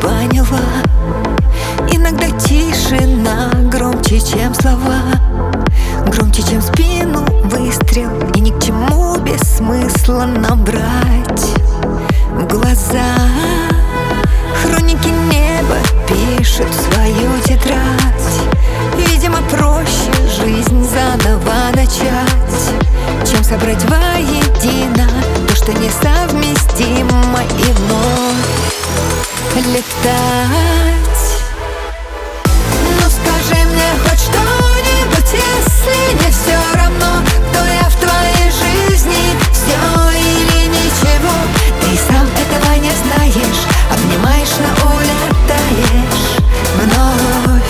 поняла. Иногда тишина громче, чем слова, громче, чем в спину выстрел. И ни к чему без смысла набрать в глаза. Хроники неба пишет в свою тетрадь. Видимо, проще жизнь заново начать, чем собрать воедино то, что несовместимо, и вновь летать. Ну скажи мне хоть что-нибудь, если не все равно, кто я в твоей жизни, все или ничего. Ты сам этого не знаешь, обнимаешь, но улетаешь вновь.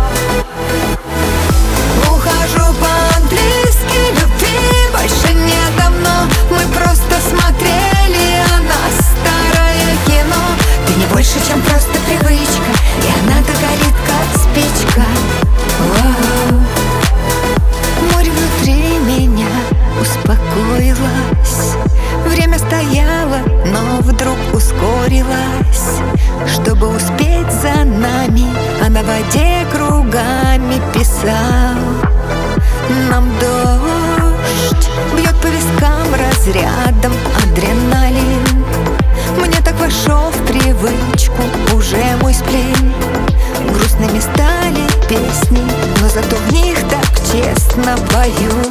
Ухожу по-английски, любви больше не давно. Мы просто смотрели о нас старое кино. Ты не больше, чем просто привычка, и она-то горит, как спичка. Воу. Море внутри меня успокоилось. Время стояло, но вдруг ускорилось. Чтобы успеть за нами, а на воде кругами писал нам дождь. Бьет по вискам разрядом адреналин. Мне так вошел в привычку уже мой сплин. Грустными стали песни, но зато в них так честно пою.